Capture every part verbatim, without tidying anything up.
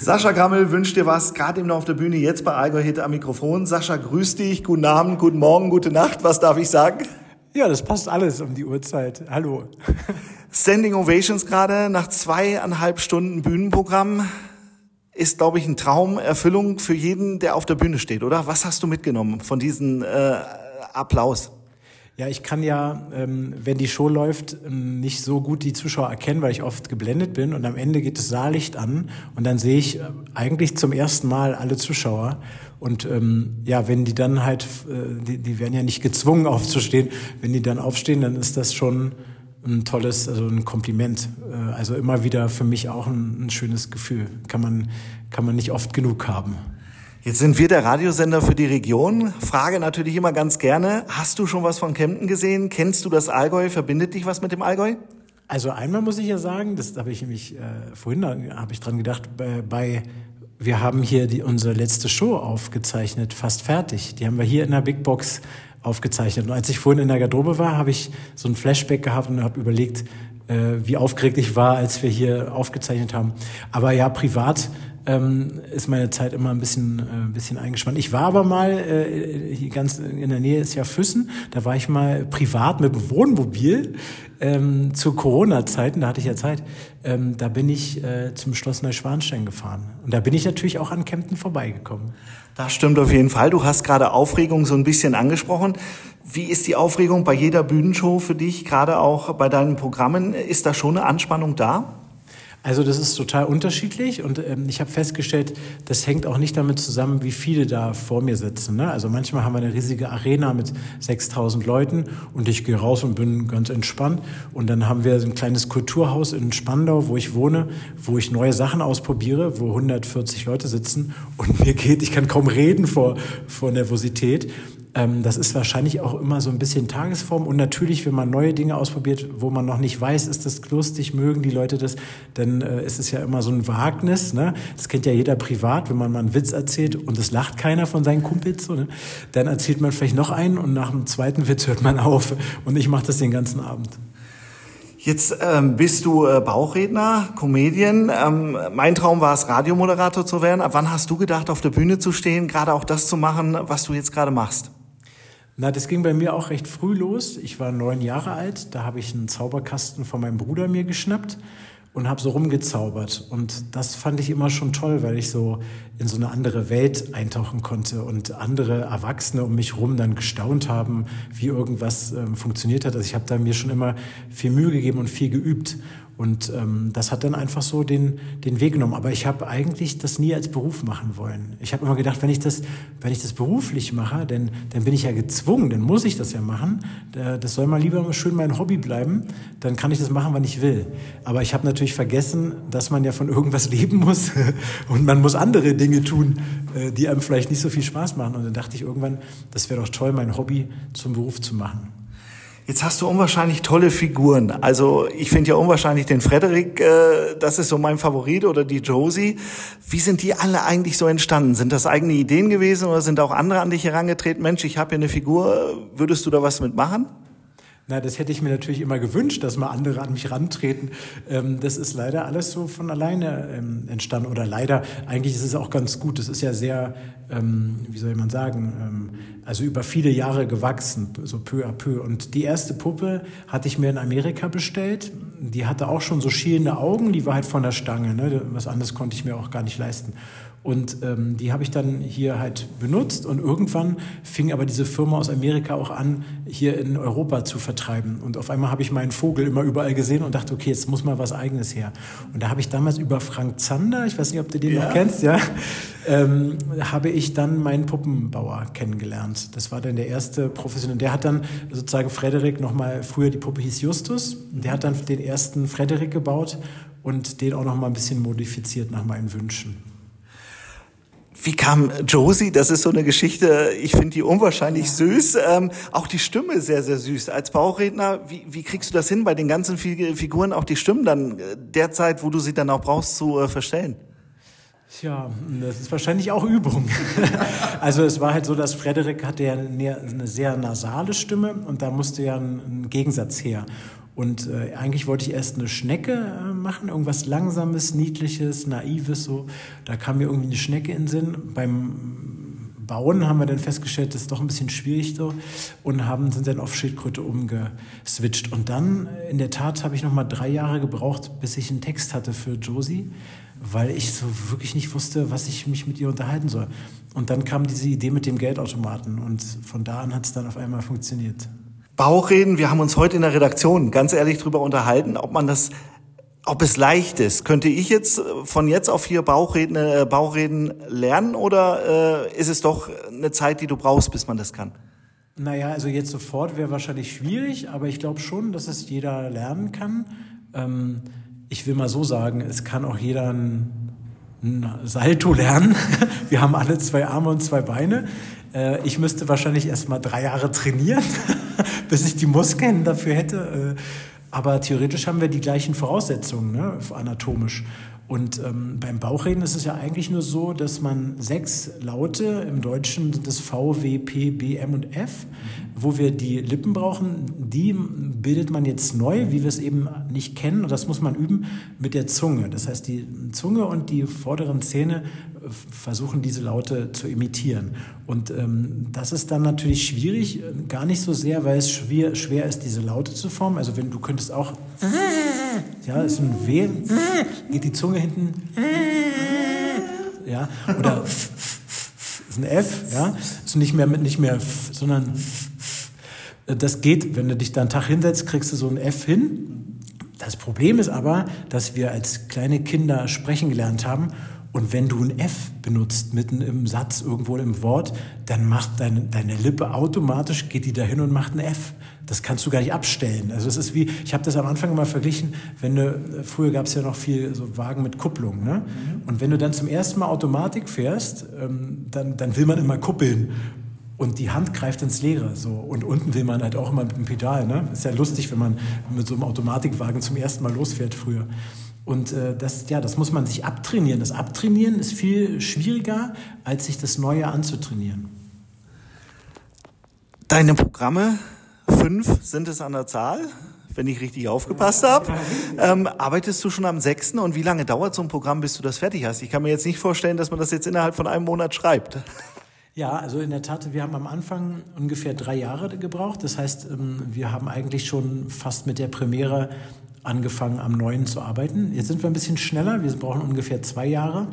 Sascha Grammel wünscht dir was, gerade eben noch auf der Bühne, jetzt bei Allgäu Hit am Mikrofon. Sascha, grüß dich, guten Abend, guten Morgen, gute Nacht, was darf ich sagen? Ja, das passt alles um die Uhrzeit. Hallo. Standing Ovations gerade, nach zweieinhalb Stunden Bühnenprogramm. Ist, glaube ich, ein Traum, Erfüllung für jeden, der auf der Bühne steht, oder? Was hast du mitgenommen von diesem äh, Applaus? Ja, ich kann ja, ähm, wenn die Show läuft, ähm, nicht so gut die Zuschauer erkennen, weil ich oft geblendet bin. Und am Ende geht das Saallicht an und dann sehe ich äh, eigentlich zum ersten Mal alle Zuschauer. Und ähm, ja, wenn die dann halt, äh, die, die werden ja nicht gezwungen aufzustehen. Wenn die dann aufstehen, dann ist das schon ein tolles, also ein Kompliment. Äh, also immer wieder für mich auch ein, ein schönes Gefühl. Kann man, kann man nicht oft genug haben. Jetzt sind wir der Radiosender für die Region. Frage natürlich immer ganz gerne, hast du schon was von Kempten gesehen? Kennst du das Allgäu? Verbindet dich was mit dem Allgäu? Also einmal muss ich ja sagen, das habe ich nämlich, äh, vorhin habe ich dran gedacht, bei, bei wir haben hier die, unsere letzte Show aufgezeichnet, fast fertig. Die haben wir hier in der Big Box aufgezeichnet. Und als ich vorhin in der Garderobe war, habe ich so ein Flashback gehabt und habe überlegt, äh, wie aufgeregt ich war, als wir hier aufgezeichnet haben. Aber ja, privat ähm, ist meine Zeit immer ein bisschen, äh, ein bisschen eingespannt. Ich war aber mal, äh, hier ganz in der Nähe ist ja Füssen, da war ich mal privat mit dem Wohnmobil ähm, zu Corona-Zeiten, da hatte ich ja Zeit, ähm, da bin ich äh, zum Schloss Neuschwanstein gefahren. Und da bin ich natürlich auch an Kempten vorbeigekommen. Das stimmt auf jeden Fall. Du hast gerade Aufregung so ein bisschen angesprochen. Wie ist die Aufregung bei jeder Bühnenshow für dich, gerade auch bei deinen Programmen? Ist da schon eine Anspannung da? Also das ist total unterschiedlich und ähm, ich habe festgestellt, das hängt auch nicht damit zusammen, wie viele da vor mir sitzen. Ne? Also manchmal haben wir eine riesige Arena mit sechstausend Leuten und ich gehe raus und bin ganz entspannt. Und dann haben wir ein kleines Kulturhaus in Spandau, wo ich wohne, wo ich neue Sachen ausprobiere, wo hundertvierzig Leute sitzen und mir geht, ich kann kaum reden vor, vor Nervosität. Das ist wahrscheinlich auch immer so ein bisschen Tagesform und natürlich, wenn man neue Dinge ausprobiert, wo man noch nicht weiß, ist das lustig, mögen die Leute das, dann äh, ist es ja immer so ein Wagnis, ne? Das kennt ja jeder privat, wenn man mal einen Witz erzählt und es lacht keiner von seinen Kumpels, so, ne? Dann erzählt man vielleicht noch einen und nach dem zweiten Witz hört man auf und ich mache das den ganzen Abend. Jetzt ähm, bist du äh, Bauchredner, Comedian. Ähm, mein Traum war es, Radiomoderator zu werden. Ab wann hast du gedacht, auf der Bühne zu stehen, gerade auch das zu machen, was du jetzt gerade machst? Na, das ging bei mir auch recht früh los. Ich war neun Jahre alt, da habe ich einen Zauberkasten von meinem Bruder mir geschnappt und habe so rumgezaubert. Und das fand ich immer schon toll, weil ich so in so eine andere Welt eintauchen konnte und andere Erwachsene um mich rum dann gestaunt haben, wie irgendwas ähm, funktioniert hat. Also ich habe da mir schon immer viel Mühe gegeben und viel geübt. Und ähm, das hat dann einfach so den den Weg genommen. Aber ich habe eigentlich das nie als Beruf machen wollen. Ich habe immer gedacht, wenn ich das wenn ich das beruflich mache, dann dann bin ich ja gezwungen, dann muss ich das ja machen. Das soll mal lieber schön mein Hobby bleiben. Dann kann ich das machen, wann ich will. Aber ich habe natürlich vergessen, dass man ja von irgendwas leben muss und man muss andere Dinge tun, die einem vielleicht nicht so viel Spaß machen. Und dann dachte ich irgendwann, das wäre doch toll, mein Hobby zum Beruf zu machen. Jetzt hast du unwahrscheinlich tolle Figuren. Also ich finde ja unwahrscheinlich den Frederik, äh, das ist so mein Favorit, oder die Josie. Wie sind die alle eigentlich so entstanden? Sind das eigene Ideen gewesen oder sind auch andere an dich herangetreten? Mensch, ich habe hier eine Figur, würdest du da was mitmachen? Na, das hätte ich mir natürlich immer gewünscht, dass mal andere an mich rantreten. Ähm, das ist leider alles so von alleine ähm, entstanden. Oder leider, eigentlich ist es auch ganz gut. Das ist ja sehr, ähm, wie soll man sagen, ähm, also über viele Jahre gewachsen, so peu à peu. Und die erste Puppe hatte ich mir in Amerika bestellt. Die hatte auch schon so schielende Augen, die war halt von der Stange. Ne? Was anderes konnte ich mir auch gar nicht leisten. Und ähm, die habe ich dann hier halt benutzt und irgendwann fing aber diese Firma aus Amerika auch an, hier in Europa zu vertreiben. Und auf einmal habe ich meinen Vogel immer überall gesehen und dachte, okay, jetzt muss mal was Eigenes her. Und da habe ich damals über Frank Zander, ich weiß nicht, ob du den ja. noch kennst, ja, ähm, habe ich dann meinen Puppenbauer kennengelernt. Das war dann der erste Professionelle. Der hat dann sozusagen Frederik nochmal, früher die Puppe hieß Justus, der hat dann den ersten Frederik gebaut und den auch nochmal ein bisschen modifiziert nach meinen Wünschen. Wie kam Josie? Das ist so eine Geschichte, ich finde die unwahrscheinlich süß. Ähm, auch die Stimme sehr, sehr süß. Als Bauchredner, wie, wie kriegst du das hin, bei den ganzen Figuren auch die Stimmen dann derzeit, wo du sie dann auch brauchst, zu äh, verstellen? Tja, das ist wahrscheinlich auch Übung. Also es war halt so, dass Frederik hatte ja eine sehr nasale Stimme und da musste ja ein, ein Gegensatz her. Und äh, eigentlich wollte ich erst eine Schnecke äh, machen, irgendwas Langsames, Niedliches, Naives so. Da kam mir irgendwie eine Schnecke in den Sinn. Beim Bauen haben wir dann festgestellt, das ist doch ein bisschen schwierig so und haben, sind dann auf Schildkröte umgeswitcht. Und dann, in der Tat, habe ich noch mal drei Jahre gebraucht, bis ich einen Text hatte für Josie, weil ich so wirklich nicht wusste, was ich mich mit ihr unterhalten soll. Und dann kam diese Idee mit dem Geldautomaten und von da an hat es dann auf einmal funktioniert. Bauchreden, wir haben uns heute in der Redaktion ganz ehrlich drüber unterhalten, ob man das, ob es leicht ist. Könnte ich jetzt von jetzt auf hier Bauchreden, äh, Bauchreden lernen oder äh, ist es doch eine Zeit, die du brauchst, bis man das kann? Naja, also jetzt sofort wäre wahrscheinlich schwierig, aber ich glaube schon, dass es jeder lernen kann. Ähm, ich will mal so sagen, es kann auch jeder ein, ein Salto lernen. Wir haben alle zwei Arme und zwei Beine. Äh, ich müsste wahrscheinlich erst mal drei Jahre trainieren, bis ich die Muskeln dafür hätte. Äh, aber theoretisch haben wir die gleichen Voraussetzungen, ne, anatomisch. Und ähm, beim Bauchreden ist es ja eigentlich nur so, dass man sechs Laute, im Deutschen sind es V, W, P, B, M und F, wo wir die Lippen brauchen, die bildet man jetzt neu, wie wir es eben nicht kennen. Und das muss man üben mit der Zunge. Das heißt, die Zunge und die vorderen Zähne versuchen, diese Laute zu imitieren. Und ähm, das ist dann natürlich schwierig, gar nicht so sehr, weil es schwer, schwer ist, diese Laute zu formen. Also wenn du könntest auch... Ja, ist ein W, geht die Zunge hinten, ja, oder ist ein F, ja, ist nicht mehr mit nicht mehr F, sondern das geht, wenn du dich da einen Tag hinsetzt, kriegst du so ein F hin. Das Problem ist aber, dass wir als kleine Kinder sprechen gelernt haben und wenn du ein F benutzt, mitten im Satz, irgendwo im Wort, dann macht deine, deine Lippe automatisch, geht die da hin und macht ein F. Das kannst du gar nicht abstellen. Also es ist wie, ich habe das am Anfang immer verglichen, wenn du, früher gab es ja noch viel so Wagen mit Kupplung, ne? Mhm. Und wenn du dann zum ersten Mal Automatik fährst, ähm, dann, dann will man immer kuppeln. Und die Hand greift ins Leere. So. Und unten will man halt auch immer mit dem Pedal. Ne? Ist ja lustig, wenn man mit so einem Automatikwagen zum ersten Mal losfährt früher. Und äh, das, ja, das muss man sich abtrainieren. Das Abtrainieren ist viel schwieriger, als sich das Neue anzutrainieren. Deine Programme, fünf sind es an der Zahl, wenn ich richtig aufgepasst habe. Ähm, arbeitest du schon am sechsten und wie lange dauert so ein Programm, bis du das fertig hast? Ich kann mir jetzt nicht vorstellen, dass man das jetzt innerhalb von einem Monat schreibt. Ja, also in der Tat, wir haben am Anfang ungefähr drei Jahre gebraucht. Das heißt, wir haben eigentlich schon fast mit der Premiere angefangen, am Neuen zu arbeiten. Jetzt sind wir ein bisschen schneller, wir brauchen ungefähr zwei Jahre.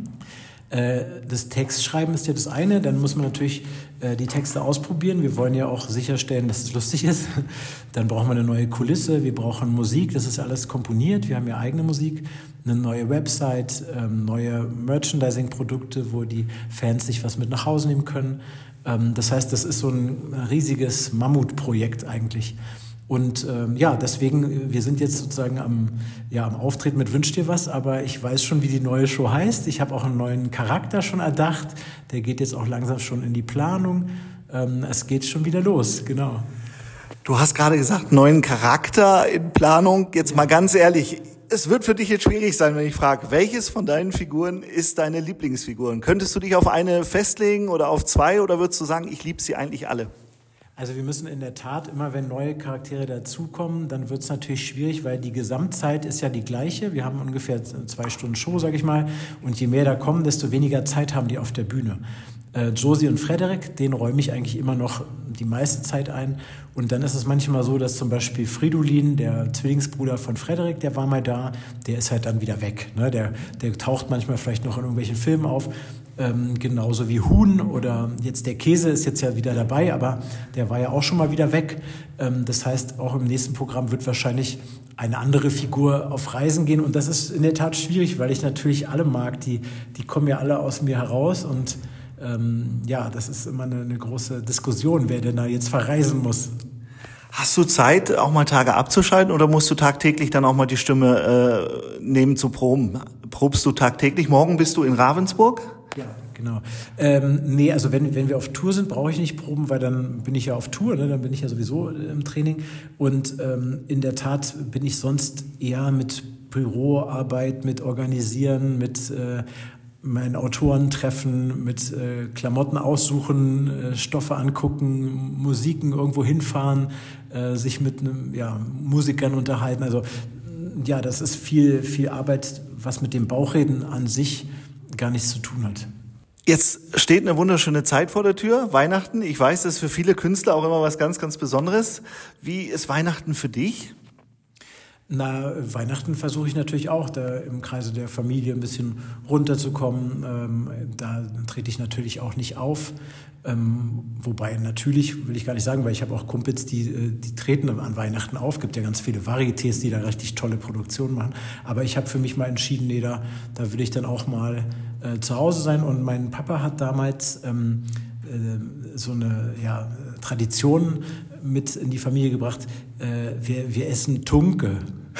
Das Textschreiben ist ja das eine, dann muss man natürlich die Texte ausprobieren. Wir wollen ja auch sicherstellen, dass es lustig ist. Dann brauchen wir eine neue Kulisse, wir brauchen Musik, das ist alles komponiert. Wir haben ja eigene Musik, eine neue Website, neue Merchandising-Produkte, wo die Fans sich was mit nach Hause nehmen können. Das heißt, das ist so ein riesiges Mammutprojekt eigentlich. Und ähm, ja, deswegen, wir sind jetzt sozusagen am, ja, am Auftreten mit Wünsch dir was, aber ich weiß schon, wie die neue Show heißt. Ich habe auch einen neuen Charakter schon erdacht. Der geht jetzt auch langsam schon in die Planung. Ähm, es geht schon wieder los, genau. Du hast gerade gesagt, neuen Charakter in Planung. Jetzt ja. Mal ganz ehrlich, es wird für dich jetzt schwierig sein, wenn ich frage, welches von deinen Figuren ist deine Lieblingsfigur? Könntest du dich auf eine festlegen oder auf zwei oder würdest du sagen, ich liebe sie eigentlich alle? Also wir müssen in der Tat immer, wenn neue Charaktere dazukommen, dann wird es natürlich schwierig, weil die Gesamtzeit ist ja die gleiche. Wir haben ungefähr zwei Stunden Show, sage ich mal. Und je mehr da kommen, desto weniger Zeit haben die auf der Bühne. Äh, Josie und Frederik, den räume ich eigentlich immer noch die meiste Zeit ein. Und dann ist es manchmal so, dass zum Beispiel Fridolin, der Zwillingsbruder von Frederik, der war mal da, der ist halt dann wieder weg. Ne? Der, der taucht manchmal vielleicht noch in irgendwelchen Filmen auf. Ähm, genauso wie Huhn oder jetzt der Käse ist jetzt ja wieder dabei, aber der war ja auch schon mal wieder weg. Ähm, das heißt, auch im nächsten Programm wird wahrscheinlich eine andere Figur auf Reisen gehen und das ist in der Tat schwierig, weil ich natürlich alle mag, die, die kommen ja alle aus mir heraus und ähm, ja, das ist immer eine, eine große Diskussion, wer denn da jetzt verreisen muss. Hast du Zeit, auch mal Tage abzuschalten oder musst du tagtäglich dann auch mal die Stimme äh, nehmen zu proben? Probst du tagtäglich? Morgen bist du in Ravensburg? Ja, genau. Ähm, nee, also wenn, wenn wir auf Tour sind, brauche ich nicht proben, weil dann bin ich ja auf Tour, ne? Dann bin ich ja sowieso im Training. Und ähm, in der Tat bin ich sonst eher mit Büroarbeit, mit Organisieren, mit äh, mein Autorentreffen, mit äh, Klamotten aussuchen, äh, Stoffe angucken, Musiken irgendwo hinfahren, äh, sich mit einem, ja, Musikern unterhalten. Also ja, das ist viel, viel Arbeit, was mit dem Bauchreden an sich gar nichts zu tun hat. Jetzt steht eine wunderschöne Zeit vor der Tür, Weihnachten. Ich weiß, das ist für viele Künstler auch immer was ganz, ganz Besonderes. Wie ist Weihnachten für dich? Na, Weihnachten versuche ich natürlich auch, da im Kreise der Familie ein bisschen runterzukommen. Ähm, da trete ich natürlich auch nicht auf. Ähm, wobei natürlich, will ich gar nicht sagen, weil ich habe auch Kumpels, die, die treten an Weihnachten auf. Es gibt ja ganz viele Varietés, die da richtig tolle Produktionen machen. Aber ich habe für mich mal entschieden, nee, da, da will ich dann auch mal äh, zu Hause sein. Und mein Papa hat damals ähm, äh, so eine ja, Tradition mit in die Familie gebracht. Äh, wir, wir essen Tunke.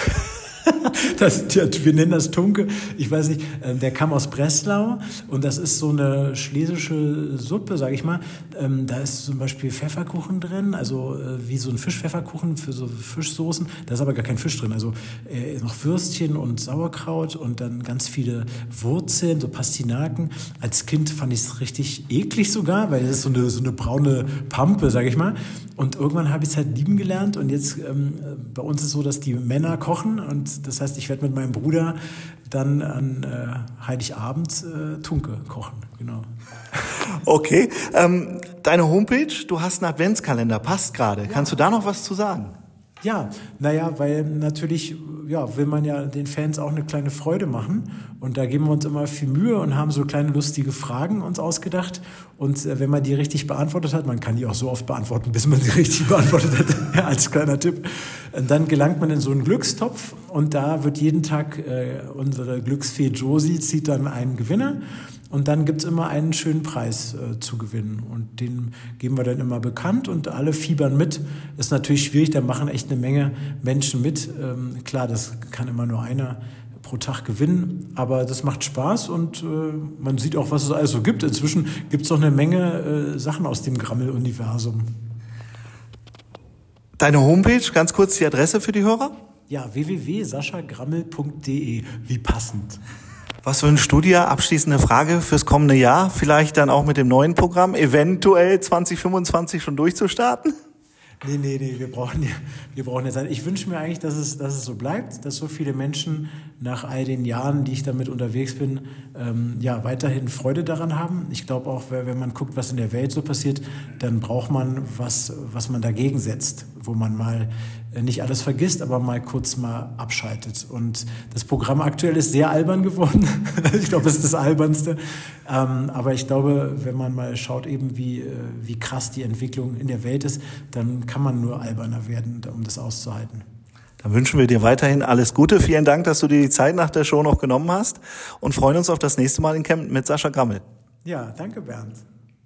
Das, wir nennen das Tunke. Ich weiß nicht, der kam aus Breslau und das ist so eine schlesische Suppe, sage ich mal. Da ist zum Beispiel Pfefferkuchen drin, also wie so ein Fischpfefferkuchen für so Fischsoßen. Da ist aber gar kein Fisch drin, also noch Würstchen und Sauerkraut und dann ganz viele Wurzeln, so Pastinaken. Als Kind fand ich es richtig eklig sogar, weil das ist so eine, so eine braune Pampe, sage ich mal. Und irgendwann habe ich es halt lieben gelernt und jetzt ähm, bei uns ist es so, dass die Männer kochen und das heißt, ich werde mit meinem Bruder dann an äh, Heiligabend äh, Tunke kochen, genau. Okay, ähm, deine Homepage, du hast einen Adventskalender, passt gerade. Ja. Kannst du da noch was zu sagen? Ja, naja, weil natürlich ja, will man ja den Fans auch eine kleine Freude machen und da geben wir uns immer viel Mühe und haben so kleine lustige Fragen uns ausgedacht und äh, wenn man die richtig beantwortet hat, man kann die auch so oft beantworten, bis man sie richtig beantwortet hat, ja, als kleiner Tipp, dann gelangt man in so einen Glückstopf und da wird jeden Tag äh, unsere Glücksfee Josie zieht dann einen Gewinner. Und dann gibt's immer einen schönen Preis äh, zu gewinnen. Und den geben wir dann immer bekannt und alle fiebern mit. Ist natürlich schwierig, da machen echt eine Menge Menschen mit. Ähm, klar, das kann immer nur einer pro Tag gewinnen, aber das macht Spaß und äh, man sieht auch, was es alles so gibt. Inzwischen gibt's noch eine Menge äh, Sachen aus dem Grammel-Universum. Deine Homepage, ganz kurz die Adresse für die Hörer? Ja, w w w punkt sascha grammel punkt d e. Wie passend. Was wünschst du dir? Abschließende Frage fürs kommende Jahr. Vielleicht dann auch mit dem neuen Programm, eventuell zwanzig fünfundzwanzig schon durchzustarten? Nee, nee, nee, wir brauchen, wir brauchen jetzt. Ich wünsche mir eigentlich, dass es, dass es so bleibt, dass so viele Menschen nach all den Jahren, die ich damit unterwegs bin, ähm, ja, weiterhin Freude daran haben. Ich glaube auch, wenn man guckt, was in der Welt so passiert, dann braucht man was, was man dagegen setzt, wo man mal nicht alles vergisst, aber mal kurz mal abschaltet. Und das Programm aktuell ist sehr albern geworden. Ich glaube, es ist das Albernste. Ähm, aber ich glaube, wenn man mal schaut, eben wie, wie krass die Entwicklung in der Welt ist, dann kann man nur alberner werden, um das auszuhalten. Dann wünschen wir dir weiterhin alles Gute. Vielen Dank, dass du dir die Zeit nach der Show noch genommen hast und freuen uns auf das nächste Mal in Kempten mit Sascha Grammel. Ja, danke Bernd.